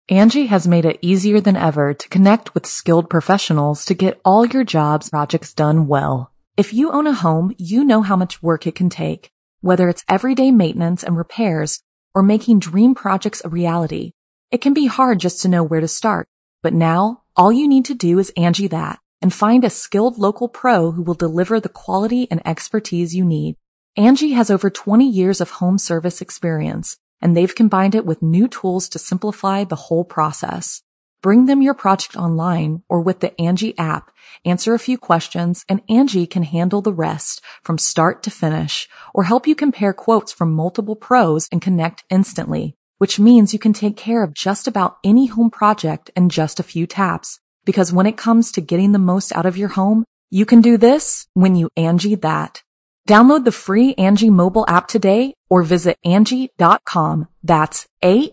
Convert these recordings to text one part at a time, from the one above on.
Angie has made it easier than ever to connect with skilled professionals to get all your jobs projects done well. If you own a home, you know how much work it can take, whether it's everyday maintenance and repairs or making dream projects a reality. It can be hard just to know where to start, but now all you need to do is Angie that and find a skilled local pro who will deliver the quality and expertise you need. Angie has over 20 years of home service experience, and they've combined it with new tools to simplify the whole process. Bring them your project online or with the Angie app, answer a few questions, and Angie can handle the rest from start to finish, or help you compare quotes from multiple pros and connect instantly, which means you can take care of just about any home project in just a few taps. Because when it comes to getting the most out of your home, you can do this when you Angie that. Download the free Angie mobile app today or visit Angie.com. That's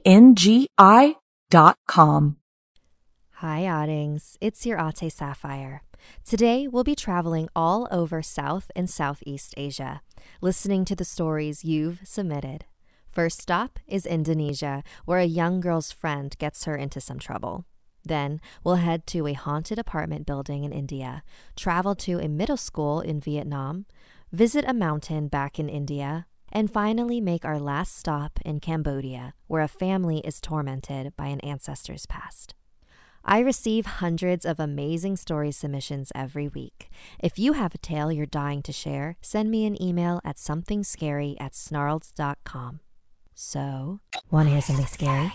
ANGI.com. Hi, Oddings. It's your Ate Sapphire. Today, we'll be traveling all over South and Southeast Asia, listening to the stories you've submitted. First stop is Indonesia, where a young girl's friend gets her into some trouble. Then, we'll head to a haunted apartment building in India, travel to a middle school in Vietnam, visit a mountain back in India, and finally make our last stop in Cambodia, where a family is tormented by an ancestor's past. I receive hundreds of amazing story submissions every week. If you have a tale you're dying to share, send me an email at somethingscary@snarls.com. So, want to hear something scary?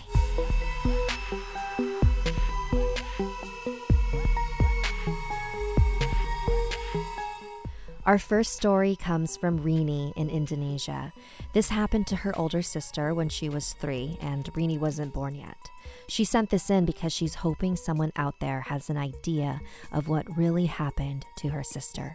Our first story comes from Rini in Indonesia. This happened to her older sister when she was 3 and Rini wasn't born yet. She sent this in because she's hoping someone out there has an idea of what really happened to her sister.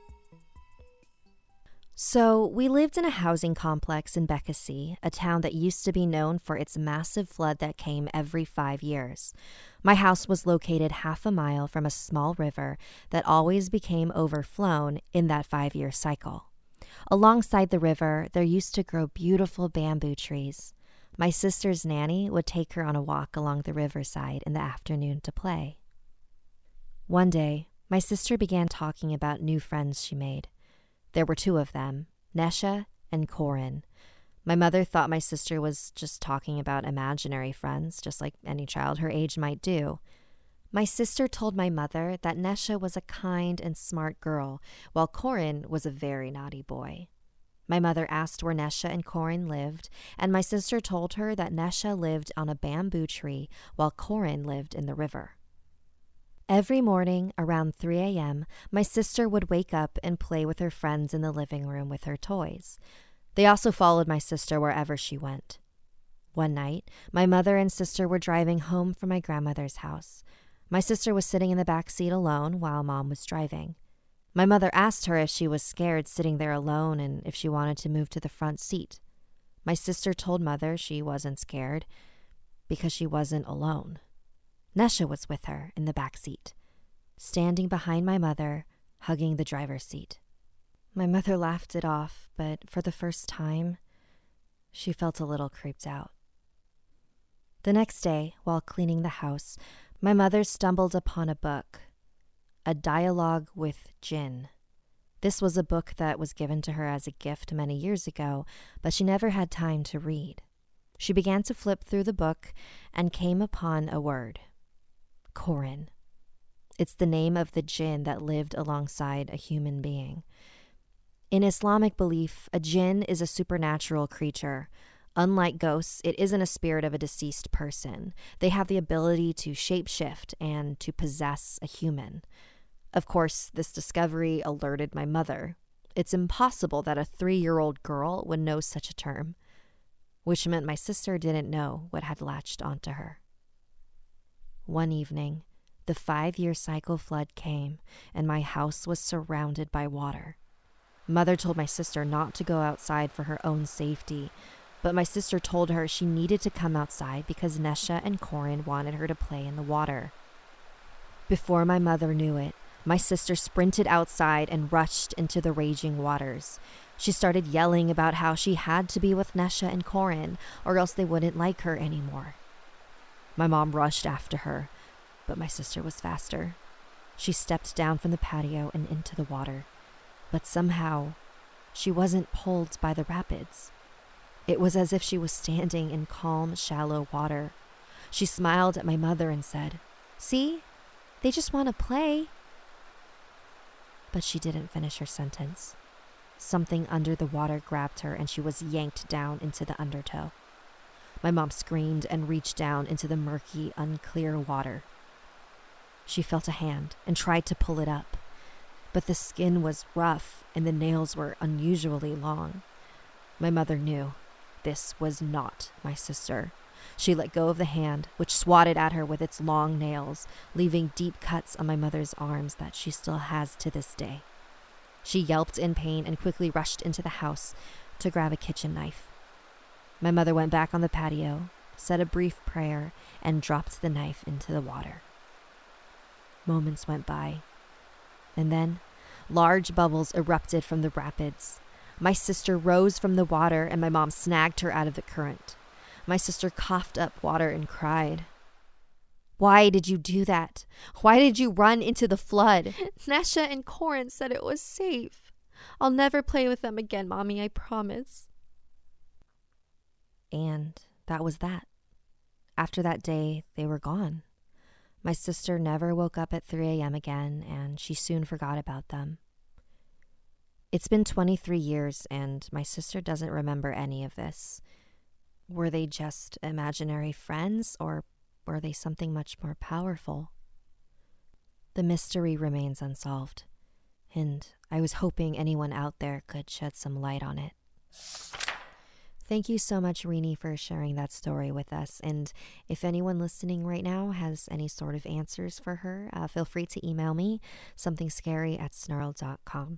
So, we lived in a housing complex in Bekasi, a town that used to be known for its massive flood that came every 5 years. My house was located half a mile from a small river that always became overflown in that 5-year cycle. Alongside the river, there used to grow beautiful bamboo trees. My sister's nanny would take her on a walk along the riverside in the afternoon to play. One day, my sister began talking about new friends she made. There were 2 of them, Nesha and Corin. My mother thought my sister was just talking about imaginary friends, just like any child her age might do. My sister told my mother that Nesha was a kind and smart girl, while Corin was a very naughty boy. My mother asked where Nesha and Corin lived, and my sister told her that Nesha lived on a bamboo tree while Corin lived in the river. Every morning around 3 a.m., my sister would wake up and play with her friends in the living room with her toys. They also followed my sister wherever she went. One night, my mother and sister were driving home from my grandmother's house. My sister was sitting in the back seat alone while Mom was driving. My mother asked her if she was scared sitting there alone and if she wanted to move to the front seat. My sister told Mother she wasn't scared because she wasn't alone. Nesha was with her in the back seat, standing behind my mother, hugging the driver's seat. My mother laughed it off, but for the first time, she felt a little creeped out. The next day, while cleaning the house, my mother stumbled upon a book, A Dialogue with Jinn. This was a book that was given to her as a gift many years ago, but she never had time to read. She began to flip through the book and came upon a word. Corin. It's the name of the jinn that lived alongside a human being. In Islamic belief, a jinn is a supernatural creature. Unlike ghosts, it isn't a spirit of a deceased person. They have the ability to shapeshift and to possess a human. Of course, this discovery alerted my mother. It's impossible that a 3-year-old girl would know such a term, which meant my sister didn't know what had latched onto her. One evening, the 5-year cycle flood came, and my house was surrounded by water. Mother told my sister not to go outside for her own safety, but my sister told her she needed to come outside because Nesha and Corin wanted her to play in the water. Before my mother knew it, my sister sprinted outside and rushed into the raging waters. She started yelling about how she had to be with Nesha and Corin, or else they wouldn't like her anymore. My mom rushed after her, but my sister was faster. She stepped down from the patio and into the water, but somehow she wasn't pulled by the rapids. It was as if she was standing in calm, shallow water. She smiled at my mother and said, "See, they just want to play." But she didn't finish her sentence. Something under the water grabbed her and she was yanked down into the undertow. My mom screamed and reached down into the murky, unclear water. She felt a hand and tried to pull it up, but the skin was rough and the nails were unusually long. My mother knew this was not my sister. She let go of the hand, which swatted at her with its long nails, leaving deep cuts on my mother's arms that she still has to this day. She yelped in pain and quickly rushed into the house to grab a kitchen knife. My mother went back on the patio, said a brief prayer, and dropped the knife into the water. Moments went by, and then large bubbles erupted from the rapids. My sister rose from the water, and my mom snagged her out of the current. My sister coughed up water and cried, "Why did you do that? Why did you run into the flood?" Nesha and Corin said it was safe. I'll never play with them again, Mommy, I promise. And that was that. After that day, they were gone. My sister never woke up at 3 a.m. again, and she soon forgot about them. It's been 23 years, and my sister doesn't remember any of this. Were they just imaginary friends, or were they something much more powerful? The mystery remains unsolved, and I was hoping anyone out there could shed some light on it. Thank you so much, Rini, for sharing that story with us. And if anyone listening right now has any sort of answers for her, feel free to email me, somethingscary@snarl.com.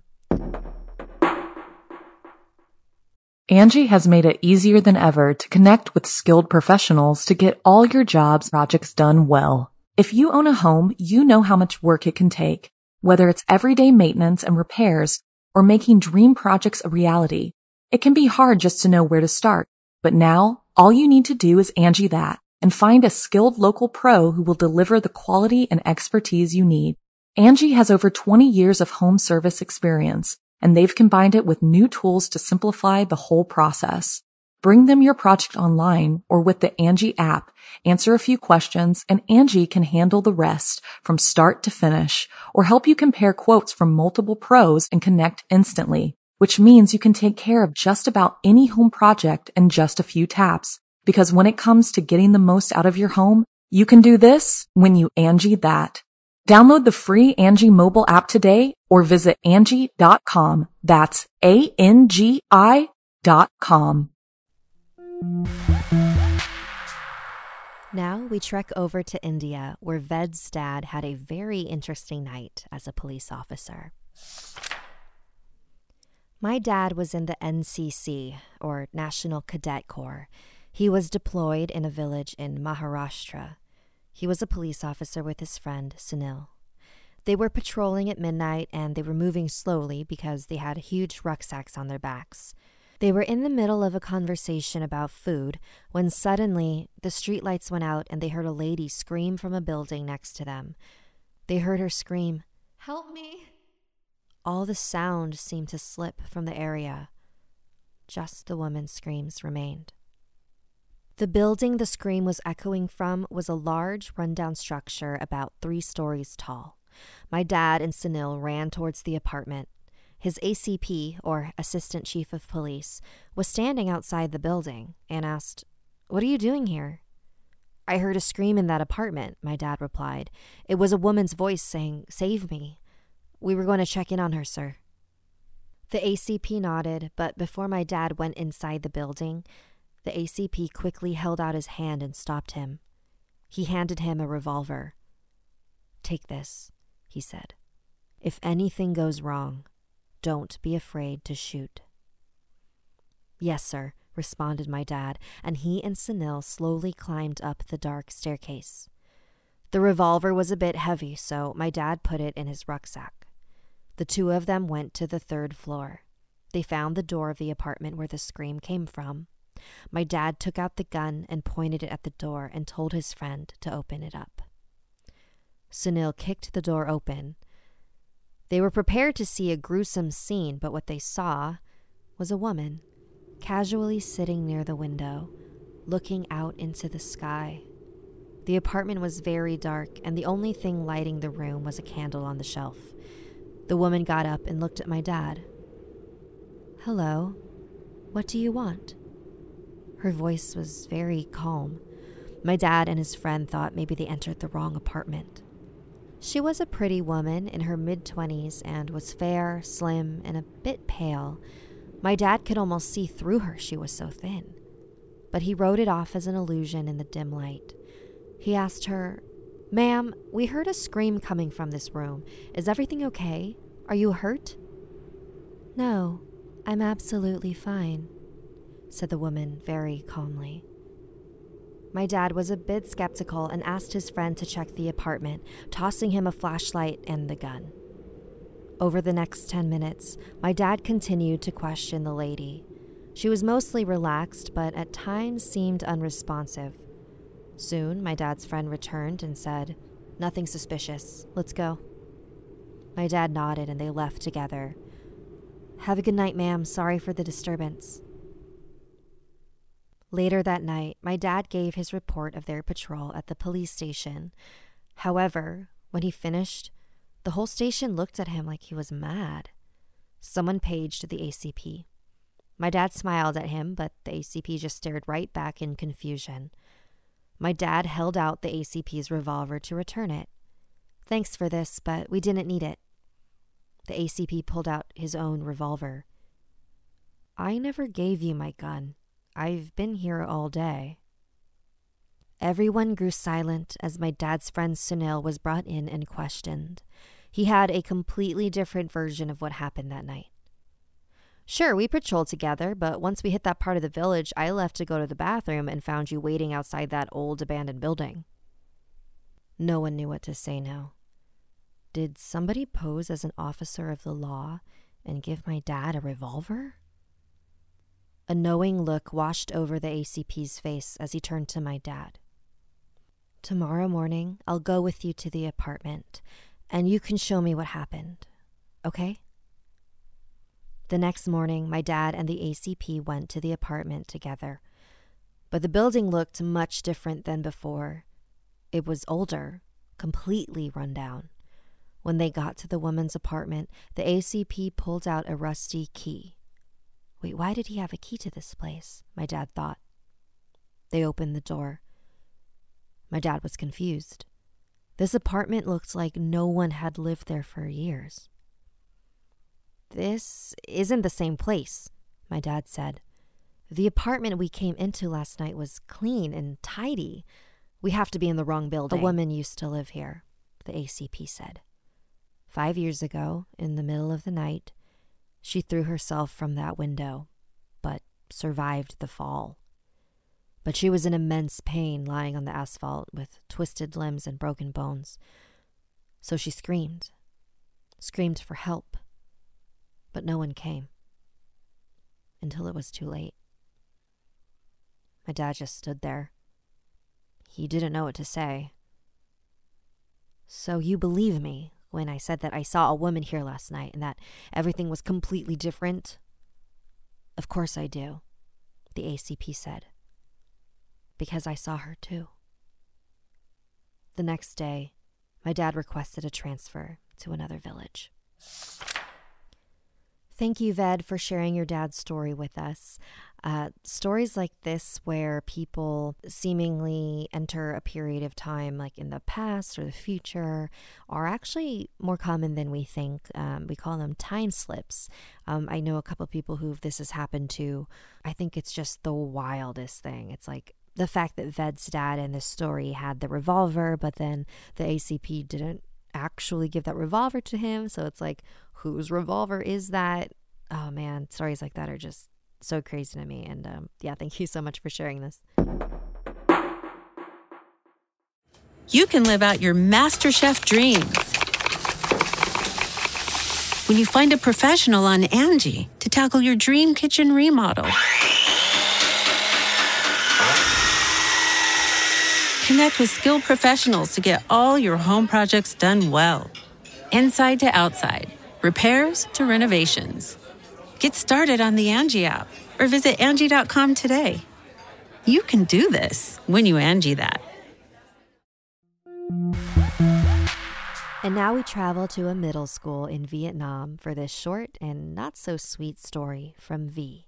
Angie has made it easier than ever to connect with skilled professionals to get all your jobs projects done well. If you own a home, you know how much work it can take, whether it's everyday maintenance and repairs or making dream projects a reality. It can be hard just to know where to start, but now all you need to do is Angie that and find a skilled local pro who will deliver the quality and expertise you need. Angie has over 20 years of home service experience, and they've combined it with new tools to simplify the whole process. Bring them your project online or with the Angie app, answer a few questions, and Angie can handle the rest from start to finish or help you compare quotes from multiple pros and connect instantly, which means you can take care of just about any home project in just a few taps. Because when it comes to getting the most out of your home, you can do this when you Angie that. Download the free Angie mobile app today or visit Angie.com. That's ANGI.com. Now we trek over to India, where Ved's dad had a very interesting night as a police officer. My dad was in the NCC, or National Cadet Corps. He was deployed in a village in Maharashtra. He was a police officer with his friend, Sunil. They were patrolling at midnight, and they were moving slowly because they had huge rucksacks on their backs. They were in the middle of a conversation about food when suddenly the streetlights went out and they heard a lady scream from a building next to them. They heard her scream, "Help me!" All the sound seemed to slip from the area. Just the woman's screams remained. The building the scream was echoing from was a large, rundown structure about 3 stories tall. My dad and Sunil ran towards the apartment. His ACP, or Assistant Chief of Police, was standing outside the building and asked, "What are you doing here?" "I heard a scream in that apartment," my dad replied. "It was a woman's voice saying, 'Save me.' We were going to check in on her, sir." The ACP nodded, but before my dad went inside the building, the ACP quickly held out his hand and stopped him. He handed him a revolver. "Take this," he said. "If anything goes wrong, don't be afraid to shoot." "Yes, sir," responded my dad, and he and Sunil slowly climbed up the dark staircase. The revolver was a bit heavy, so my dad put it in his rucksack. The 2 of them went to the 3rd floor. They found the door of the apartment where the scream came from. My dad took out the gun and pointed it at the door and told his friend to open it up. Sunil kicked the door open. They were prepared to see a gruesome scene, but what they saw was a woman casually sitting near the window, looking out into the sky. The apartment was very dark, and the only thing lighting the room was a candle on the shelf. The woman got up and looked at my dad. "Hello, what do you want?" Her voice was very calm. My dad and his friend thought maybe they entered the wrong apartment. She was a pretty woman in her mid-20s and was fair, slim, and a bit pale. My dad could almost see through her, she was so thin. But he wrote it off as an illusion in the dim light. He asked her, "Ma'am, we heard a scream coming from this room. Is everything okay? Are you hurt?" "No, I'm absolutely fine," said the woman very calmly. My dad was a bit skeptical and asked his friend to check the apartment, tossing him a flashlight and the gun. Over the next 10 minutes, my dad continued to question the lady. She was mostly relaxed, but at times seemed unresponsive. Soon, my dad's friend returned and said, "Nothing suspicious. Let's go." My dad nodded and they left together. "Have a good night, ma'am. Sorry for the disturbance." Later that night, my dad gave his report of their patrol at the police station. However, when he finished, the whole station looked at him like he was mad. Someone paged the ACP. My dad smiled at him, but the ACP just stared right back in confusion. My dad held out the ACP's revolver to return it. "Thanks for this, but we didn't need it." The ACP pulled out his own revolver. "I never gave you my gun. I've been here all day." Everyone grew silent as my dad's friend Sunil was brought in and questioned. He had a completely different version of what happened that night. "Sure, we patrolled together, but once we hit that part of the village, I left to go to the bathroom and found you waiting outside that old abandoned building." No one knew what to say now. Did somebody pose as an officer of the law and give my dad a revolver? A knowing look washed over the ACP's face as he turned to my dad. "Tomorrow morning, I'll go with you to the apartment, and you can show me what happened, okay?" The next morning, my dad and the ACP went to the apartment together. But the building looked much different than before. It was older, completely run down. When they got to the woman's apartment, the ACP pulled out a rusty key. Wait, why did he have a key to this place? My dad thought. They opened the door. My dad was confused. This apartment looked like no one had lived there for years. "This isn't the same place," my dad said. "The apartment we came into last night was clean and tidy. We have to be in the wrong building." "A woman used to live here," the ACP said. 5 years ago, in the middle of the night, she threw herself from that window, but survived the fall. But she was in immense pain lying on the asphalt with twisted limbs and broken bones. So she screamed for help. But no one came. Until it was too late. My dad just stood there. He didn't know what to say. "So you believe me when I said that I saw a woman here last night and that everything was completely different?" "Of course I do," the ACP said. "Because I saw her too." The next day, my dad requested a transfer to another village. Thank you, Ved, for sharing your dad's story with us. Stories like this where people seemingly enter a period of time like in the past or the future are actually more common than we think. We call them time slips. I know a couple of people who this has happened to. I think it's just the wildest thing. It's like the fact that Ved's dad in this story had the revolver, but then the ACP didn't actually give that revolver to him. So it's like, whose revolver is that? Oh man, stories like that are just so crazy to me. And thank you so much for sharing this. You can live out your MasterChef dreams when you find a professional on Angie to tackle your dream kitchen remodel. Connect with skilled professionals to get all your home projects done well. Inside to outside, repairs to renovations. Get started on the Angie app or visit Angie.com today. You can do this when you Angie that. And now we travel to a middle school in Vietnam for this short and not so sweet story from V.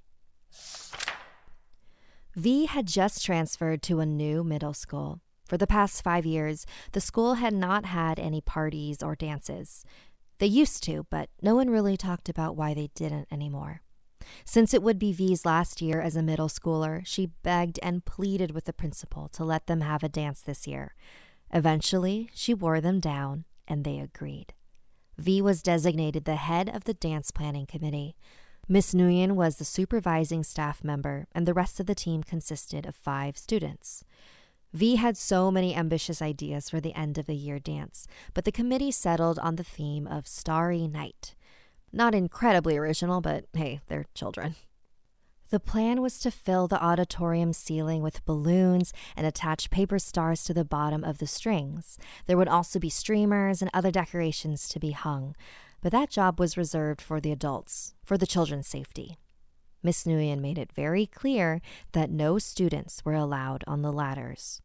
V had just transferred to a new middle school. For the past 5 years, the school had not had any parties or dances. They used to, but no one really talked about why they didn't anymore. Since it would be V's last year as a middle schooler, she begged and pleaded with the principal to let them have a dance this year. Eventually, she wore them down, and they agreed. V was designated the head of the dance planning committee. Miss Nguyen was the supervising staff member, and the rest of the team consisted of 5 students. V had so many ambitious ideas for the end of the year dance, but the committee settled on the theme of Starry Night. Not incredibly original, but hey, they're children. The plan was to fill the auditorium ceiling with balloons and attach paper stars to the bottom of the strings. There would also be streamers and other decorations to be hung, but that job was reserved for the adults, for the children's safety. Miss Nguyen made it very clear that no students were allowed on the ladders.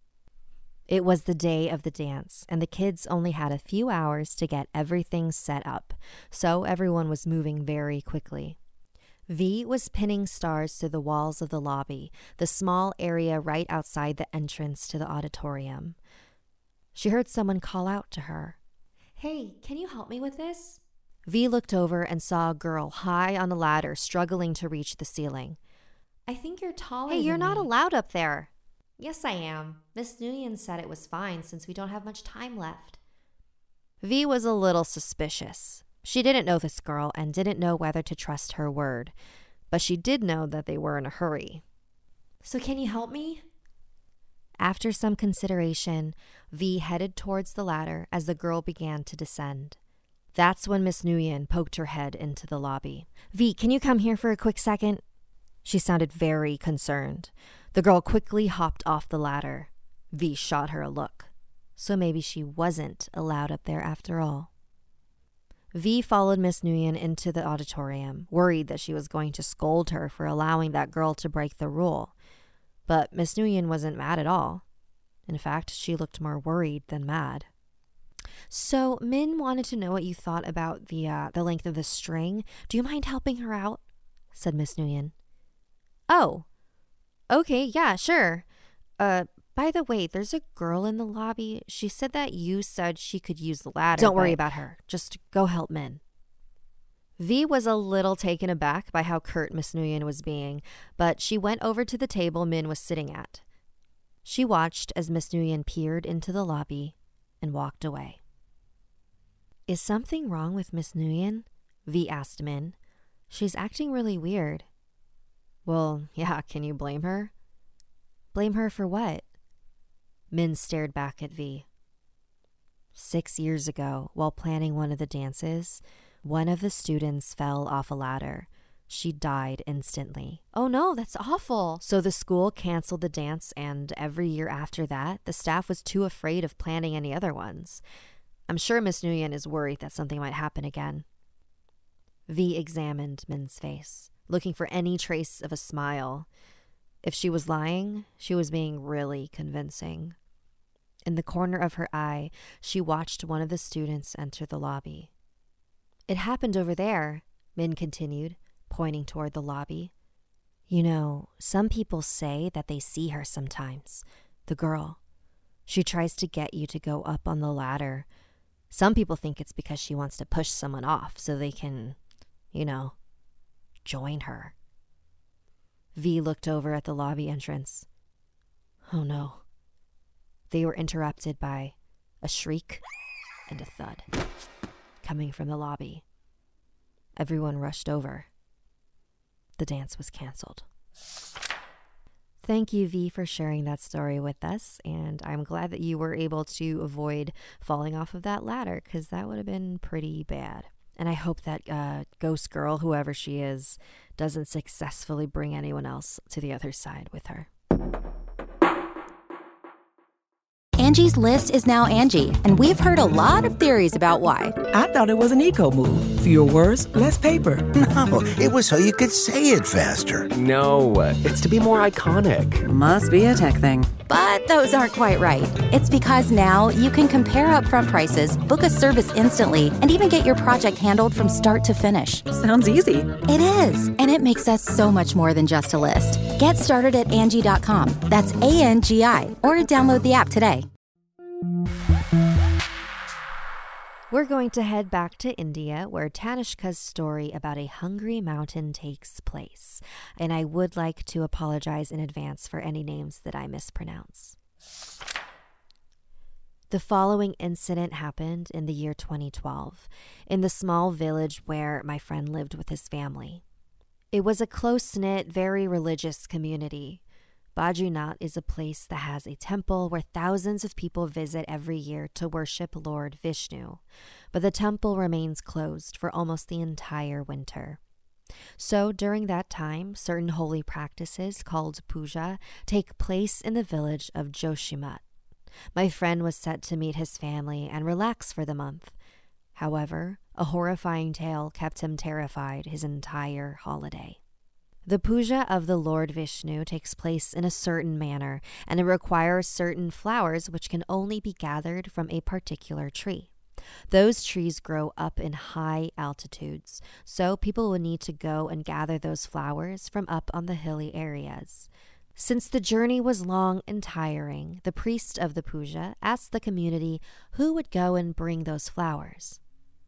It was the day of the dance, and the kids only had a few hours to get everything set up, so everyone was moving very quickly. V was pinning stars to the walls of the lobby, the small area right outside the entrance to the auditorium. She heard someone call out to her. "Hey, can you help me with this?" V looked over and saw a girl high on a ladder struggling to reach the ceiling. "I think you're taller than me." "Hey, you're not allowed up there." "Yes, I am. Miss Nguyen said it was fine since we don't have much time left." V was a little suspicious. She didn't know this girl and didn't know whether to trust her word, but she did know that they were in a hurry. "So can you help me?" After some consideration, V headed towards the ladder as the girl began to descend. That's when Miss Nguyen poked her head into the lobby. "V, can you come here for a quick second?" She sounded very concerned. The girl quickly hopped off the ladder. V shot her a look. So maybe she wasn't allowed up there after all. V followed Miss Nguyen into the auditorium, worried that she was going to scold her for allowing that girl to break the rule. But Miss Nguyen wasn't mad at all. In fact, she looked more worried than mad. "So Min wanted to know what you thought about the length of the string. Do you mind helping her out?" said Miss Nguyen. "Oh, okay, yeah, sure. By the way, there's a girl in the lobby. She said that you said she could use the ladder." "Don't worry about her. Just go help Min." V was a little taken aback by how curt Miss Nguyen was being, but she went over to the table Min was sitting at. She watched as Miss Nguyen peered into the lobby and walked away. "Is something wrong with Miss Nguyen?" V asked Min. "She's acting really weird." "Well, yeah, can you blame her?" "Blame her for what?" Min stared back at V. 6 years ago, while planning one of the dances, one of the students fell off a ladder. She died instantly. "Oh no, that's awful." So the school canceled the dance, and every year after that, the staff was too afraid of planning any other ones. I'm sure Miss Nguyen is worried that something might happen again. V examined Min's face, looking for any trace of a smile. If she was lying, she was being really convincing. In the corner of her eye, she watched one of the students enter the lobby. "It happened over there," Min continued, pointing toward the lobby. "You know, some people say that they see her sometimes. The girl. She tries to get you to go up on the ladder. Some people think it's because she wants to push someone off so they can, join her." V looked over at the lobby entrance. Oh no. They were interrupted by a shriek and a thud coming from the lobby. Everyone rushed over. The dance was canceled. Thank you, V, for sharing that story with us, and I'm glad that you were able to avoid falling off of that ladder, because that would have been pretty bad. And I hope that ghost girl, whoever she is, doesn't successfully bring anyone else to the other side with her. Angie's List is now Angie, and we've heard a lot of theories about why. I thought it was an eco move. Fewer words, less paper. No, it was so you could say it faster. No, it's to be more iconic. Must be a tech thing. But those aren't quite right. It's because now you can compare upfront prices, book a service instantly, and even get your project handled from start to finish. Sounds easy. It is, and it makes us so much more than just a list. Get started at Angie.com. That's ANGI, or download the app today. We're going to head back to India, where Tanishka's story about a hungry mountain takes place. And I would like to apologize in advance for any names that I mispronounce. The following incident happened in the year 2012, in the small village where my friend lived with his family. It was a close-knit, very religious community. Badrinath is a place that has a temple where thousands of people visit every year to worship Lord Vishnu, but the temple remains closed for almost the entire winter. So during that time, certain holy practices called puja take place in the village of Joshimath. My friend was set to meet his family and relax for the month. However, a horrifying tale kept him terrified his entire holiday. The puja of the Lord Vishnu takes place in a certain manner, and it requires certain flowers which can only be gathered from a particular tree. Those trees grow up in high altitudes, so people will need to go and gather those flowers from up on the hilly areas. Since the journey was long and tiring, the priest of the puja asked the community who would go and bring those flowers.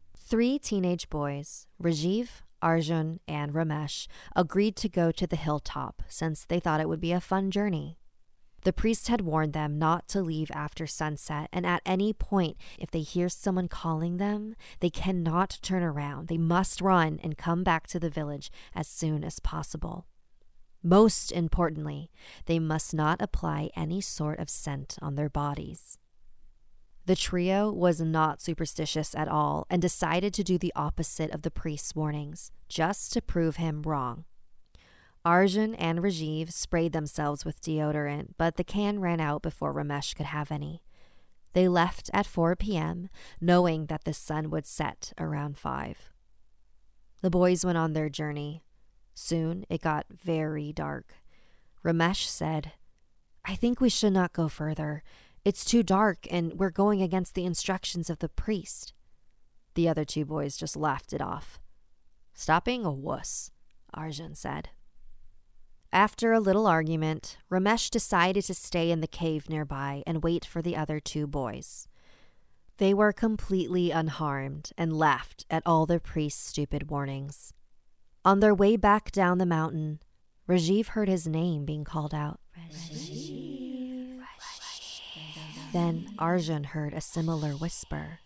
3 teenage boys, Rajiv, Arjun, and Ramesh, agreed to go to the hilltop since they thought it would be a fun journey. The priest had warned them not to leave after sunset, and at any point, if they hear someone calling them, they cannot turn around. They must run and come back to the village as soon as possible. Most importantly, they must not apply any sort of scent on their bodies. The trio was not superstitious at all and decided to do the opposite of the priest's warnings, just to prove him wrong. Arjun and Rajiv sprayed themselves with deodorant, but the can ran out before Ramesh could have any. They left at 4 p.m., knowing that the sun would set around 5. The boys went on their journey. Soon it got very dark. Ramesh said, "I think we should not go further. It's too dark, and we're going against the instructions of the priest." The other 2 boys just laughed it off. "Stop being a wuss," Arjun said. After a little argument, Ramesh decided to stay in the cave nearby and wait for the other 2 boys. They were completely unharmed and laughed at all the priest's stupid warnings. On their way back down the mountain, Rajiv heard his name being called out. Rajiv. Then Arjun heard a similar whisper.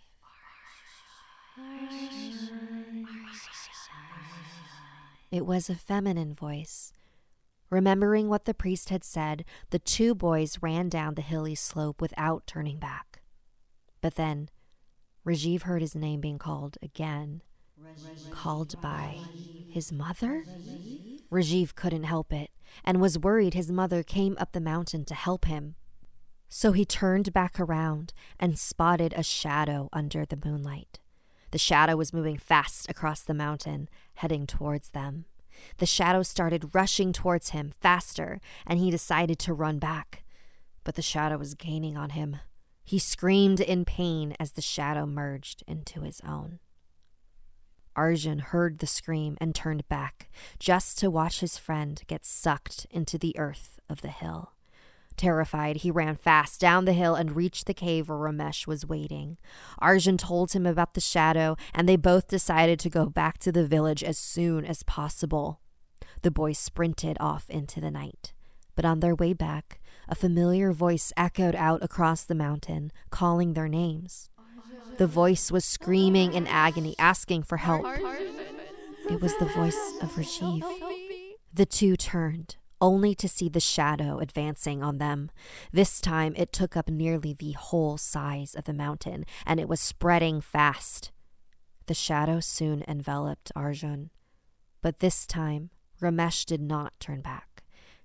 It was a feminine voice. Remembering what the priest had said, the 2 boys ran down the hilly slope without turning back. But then, Rajiv heard his name being called again. Called by his mother? Rajiv couldn't help it, and was worried his mother came up the mountain to help him. So he turned back around and spotted a shadow under the moonlight. The shadow was moving fast across the mountain, heading towards them. The shadow started rushing towards him faster, and he decided to run back. But the shadow was gaining on him. He screamed in pain as the shadow merged into his own. Arjun heard the scream and turned back, just to watch his friend get sucked into the earth of the hill. Terrified, he ran fast down the hill and reached the cave where Ramesh was waiting. Arjun told him about the shadow, and they both decided to go back to the village as soon as possible. The boys sprinted off into the night. But on their way back, a familiar voice echoed out across the mountain, calling their names. The voice was screaming in agony, asking for help. It was the voice of Rajiv. The 2 turned, only to see the shadow advancing on them. This time, it took up nearly the whole size of the mountain, and it was spreading fast. The shadow soon enveloped Arjun. But this time, Ramesh did not turn back.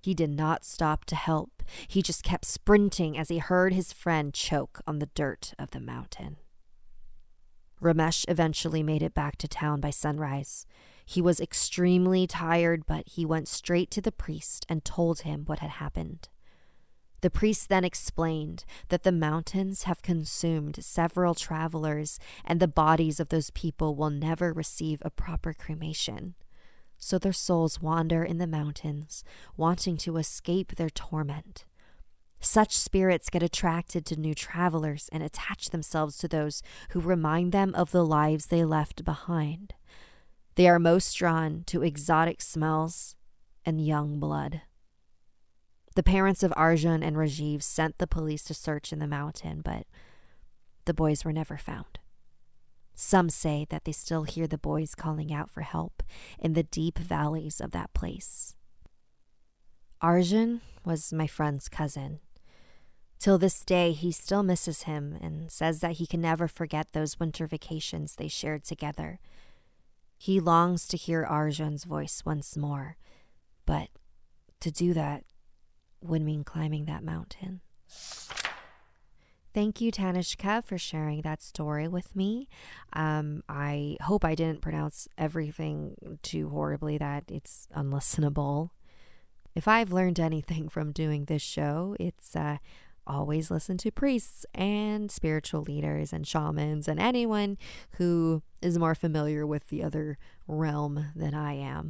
He did not stop to help. He just kept sprinting as he heard his friend choke on the dirt of the mountain. Ramesh eventually made it back to town by sunrise. He was extremely tired, but he went straight to the priest and told him what had happened. The priest then explained that the mountains have consumed several travelers and the bodies of those people will never receive a proper cremation. So their souls wander in the mountains, wanting to escape their torment. Such spirits get attracted to new travelers and attach themselves to those who remind them of the lives they left behind. They are most drawn to exotic smells and young blood. The parents of Arjun and Rajiv sent the police to search in the mountain, but the boys were never found. Some say that they still hear the boys calling out for help in the deep valleys of that place. Arjun was my friend's cousin. Till this day, he still misses him and says that he can never forget those winter vacations they shared together. He longs to hear Arjun's voice once more, but to do that would mean climbing that mountain. Thank you, Tanishka, for sharing that story with me. I hope I didn't pronounce everything too horribly that it's unlistenable. If I've learned anything from doing this show, it's always listen to priests and spiritual leaders and shamans and anyone who is more familiar with the other realm than I am.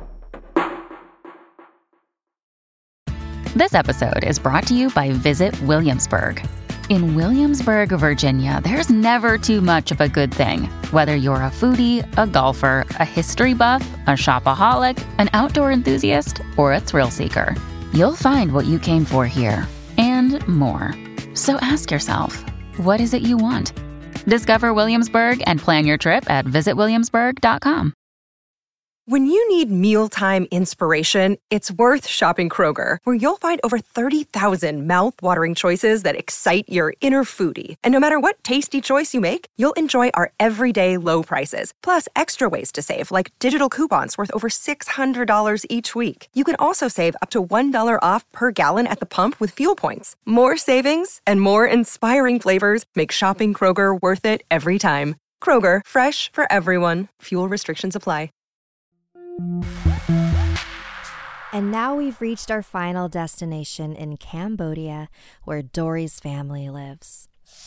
This episode is brought to you by Visit Williamsburg. In Williamsburg, Virginia, there's never too much of a good thing. Whether you're a foodie, a golfer, a history buff, a shopaholic, an outdoor enthusiast, or a thrill seeker, you'll find what you came for here and more. So ask yourself, what is it you want? Discover Williamsburg and plan your trip at visitwilliamsburg.com. When you need mealtime inspiration, it's worth shopping Kroger, where you'll find over 30,000 mouth-watering choices that excite your inner foodie. And no matter what tasty choice you make, you'll enjoy our everyday low prices, plus extra ways to save, like digital coupons worth over $600 each week. You can also save up to $1 off per gallon at the pump with fuel points. More savings and more inspiring flavors make shopping Kroger worth it every time. Kroger, fresh for everyone. Fuel restrictions apply. And now we've reached our final destination in Cambodia, where Dory's family lives.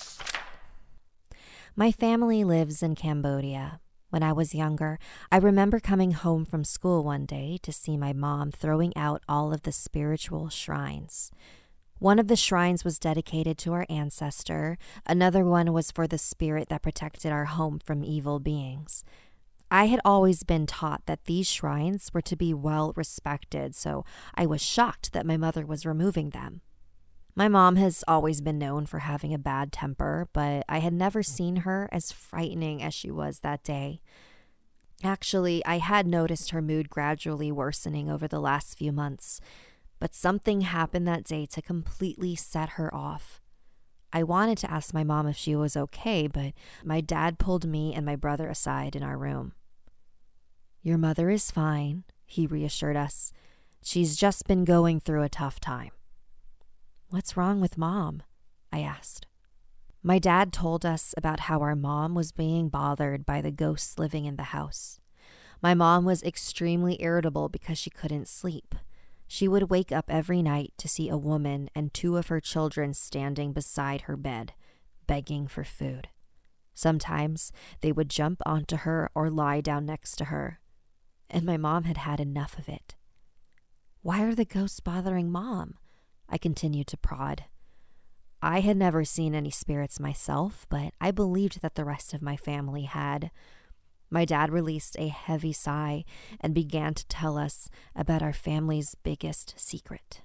My family lives in Cambodia. When I was younger, I remember coming home from school one day to see my mom throwing out all of the spiritual shrines. One of the shrines was dedicated to our ancestor. Another one was for the spirit that protected our home from evil beings. I had always been taught that these shrines were to be well respected, so I was shocked that my mother was removing them. My mom has always been known for having a bad temper, but I had never seen her as frightening as she was that day. Actually, I had noticed her mood gradually worsening over the last few months, but something happened that day to completely set her off. I wanted to ask my mom if she was okay, but my dad pulled me and my brother aside in our room. "Your mother is fine," he reassured us. "She's just been going through a tough time." "What's wrong with Mom?" I asked. My dad told us about how our mom was being bothered by the ghosts living in the house. My mom was extremely irritable because she couldn't sleep. She would wake up every night to see a woman and 2 of her children standing beside her bed, begging for food. Sometimes they would jump onto her or lie down next to her, and my mom had had enough of it. "Why are the ghosts bothering Mom?" I continued to prod. I had never seen any spirits myself, but I believed that the rest of my family had. My dad released a heavy sigh and began to tell us about our family's biggest secret.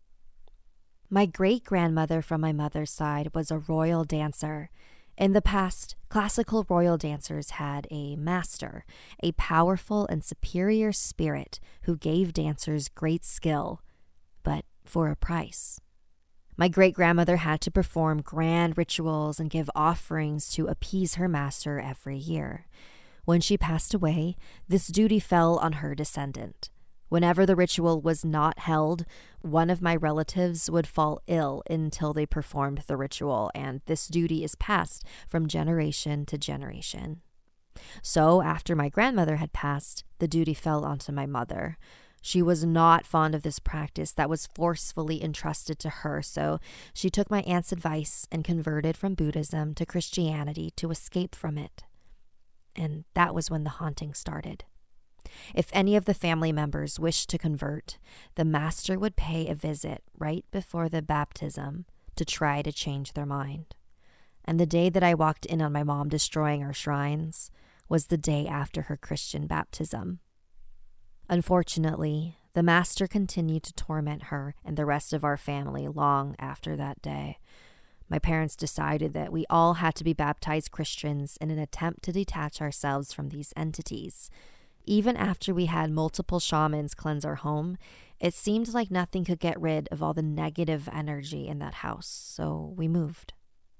My great-grandmother from my mother's side was a royal dancer. In the past, classical royal dancers had a master, a powerful and superior spirit who gave dancers great skill, but for a price. My great-grandmother had to perform grand rituals and give offerings to appease her master every year. When she passed away, this duty fell on her descendant. Whenever the ritual was not held, one of my relatives would fall ill until they performed the ritual, and this duty is passed from generation to generation. So, after my grandmother had passed, the duty fell onto my mother. She was not fond of this practice that was forcefully entrusted to her, so she took my aunt's advice and converted from Buddhism to Christianity to escape from it. And that was when the haunting started. If any of the family members wished to convert, the master would pay a visit right before the baptism to try to change their mind. And the day that I walked in on my mom destroying our shrines was the day after her Christian baptism. Unfortunately, the master continued to torment her and the rest of our family long after that day. My parents decided that we all had to be baptized Christians in an attempt to detach ourselves from these entities. Even after we had multiple shamans cleanse our home, it seemed like nothing could get rid of all the negative energy in that house, so we moved.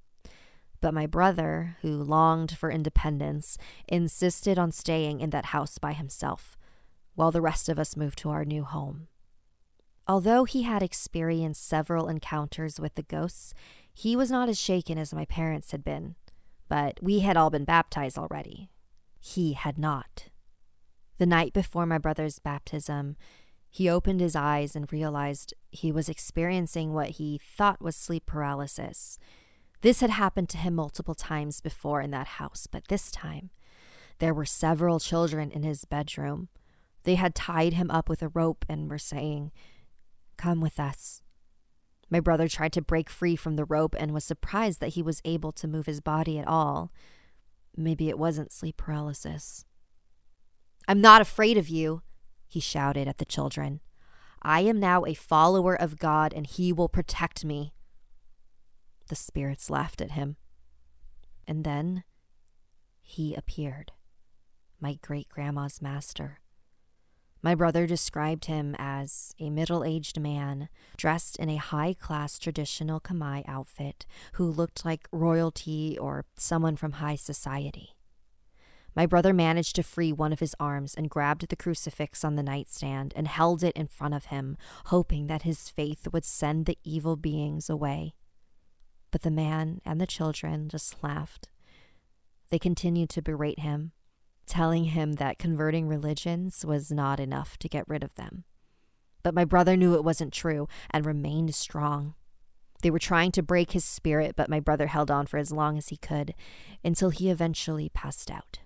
But my brother, who longed for independence, insisted on staying in that house by himself, while the rest of us moved to our new home. Although he had experienced several encounters with the ghosts, he was not as shaken as my parents had been, but we had all been baptized already. He had not. The night before my brother's baptism, he opened his eyes and realized he was experiencing what he thought was sleep paralysis. This had happened to him multiple times before in that house, but this time, there were several children in his bedroom. They had tied him up with a rope and were saying, "Come with us." My brother tried to break free from the rope and was surprised that he was able to move his body at all. Maybe it wasn't sleep paralysis. "I'm not afraid of you," he shouted at the children. "I am now a follower of God and he will protect me." The spirits laughed at him. And then he appeared, my great-grandma's master. My brother described him as a middle-aged man dressed in a high-class traditional Khmer outfit who looked like royalty or someone from high society. My brother managed to free one of his arms and grabbed the crucifix on the nightstand and held it in front of him, hoping that his faith would send the evil beings away. But the man and the children just laughed. They continued to berate him, telling him that converting religions was not enough to get rid of them. But my brother knew it wasn't true and remained strong. They were trying to break his spirit, but my brother held on for as long as he could until he eventually passed out.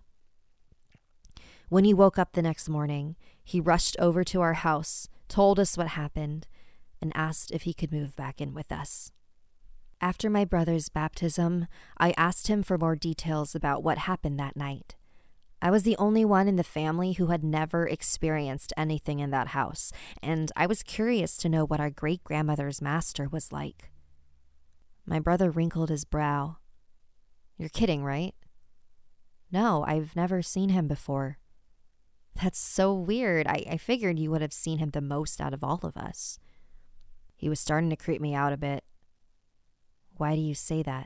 When he woke up the next morning, he rushed over to our house, told us what happened, and asked if he could move back in with us. After my brother's baptism, I asked him for more details about what happened that night. I was the only one in the family who had never experienced anything in that house, and I was curious to know what our great-grandmother's master was like. My brother wrinkled his brow. "You're kidding, right?" "No, I've never seen him before." "That's so weird. I figured you would have seen him the most out of all of us." "He was starting to creep me out a bit." "Why do you say that?"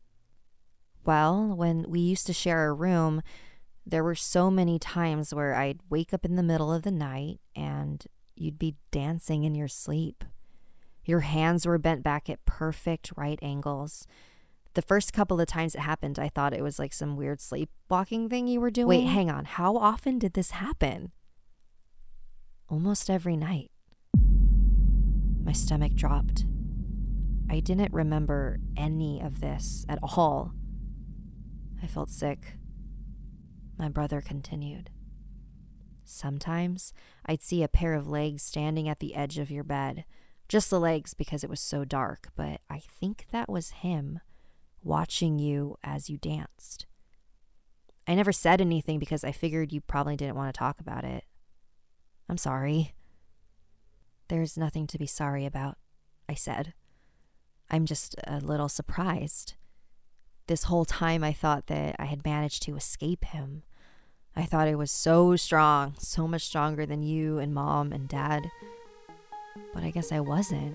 "Well, when we used to share a room, there were so many times where I'd wake up in the middle of the night and you'd be dancing in your sleep. Your hands were bent back at perfect right angles. The first couple of times it happened, I thought it was like some weird sleepwalking thing you were doing." "Wait, hang on. How often did this happen?" "Almost every night." My stomach dropped. I didn't remember any of this at all. I felt sick. My brother continued. "Sometimes I'd see a pair of legs standing at the edge of your bed. Just the legs because it was so dark, but I think that was him watching you as you danced. I never said anything because I figured you probably didn't want to talk about it. I'm sorry." "There's nothing to be sorry about," I said. "I'm just a little surprised. This whole time I thought that I had managed to escape him. I thought I was so strong, so much stronger than you and Mom and Dad. But I guess I wasn't.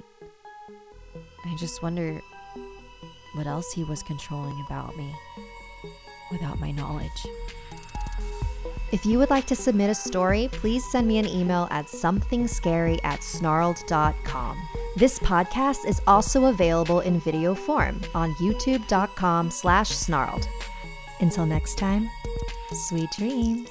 I just wonder what else he was controlling about me without my knowledge." If you would like to submit a story, please send me an email at somethingscary@snarled.com. This podcast is also available in video form on youtube.com/snarled. Until next time, sweet dreams.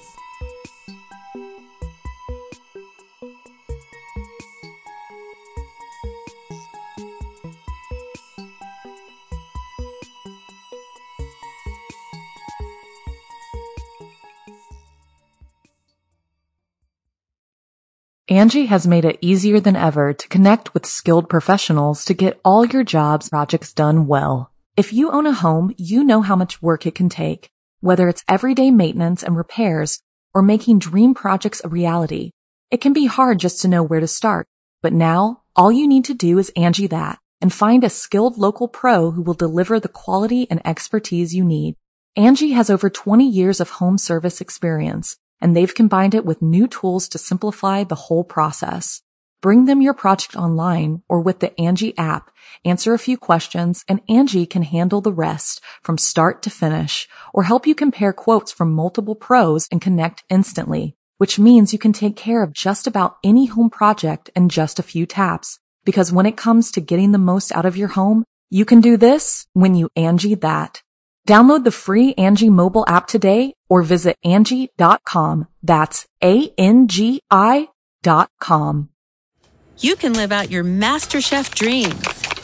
Angie has made it easier than ever to connect with skilled professionals to get all your jobs projects done well. If you own a home, you know how much work it can take, whether it's everyday maintenance and repairs or making dream projects a reality. It can be hard just to know where to start, but now all you need to do is Angie that and find a skilled local pro who will deliver the quality and expertise you need. Angie has over 20 years of home service experience, and they've combined it with new tools to simplify the whole process. Bring them your project online or with the Angie app, answer a few questions, and Angie can handle the rest from start to finish, or help you compare quotes from multiple pros and connect instantly, which means you can take care of just about any home project in just a few taps. Because when it comes to getting the most out of your home, you can do this when you Angie that. Download the free Angie mobile app today or visit Angie.com. That's ANGI.com. You can live out your MasterChef dreams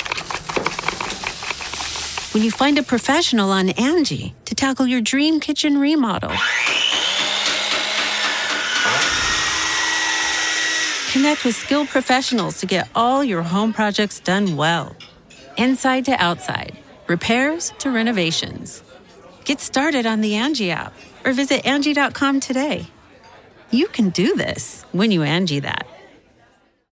when you find a professional on Angie to tackle your dream kitchen remodel. Connect with skilled professionals to get all your home projects done well. Inside to outside, repairs to renovations. Get started on the Angie app or visit Angie.com today. You can do this when you Angie that.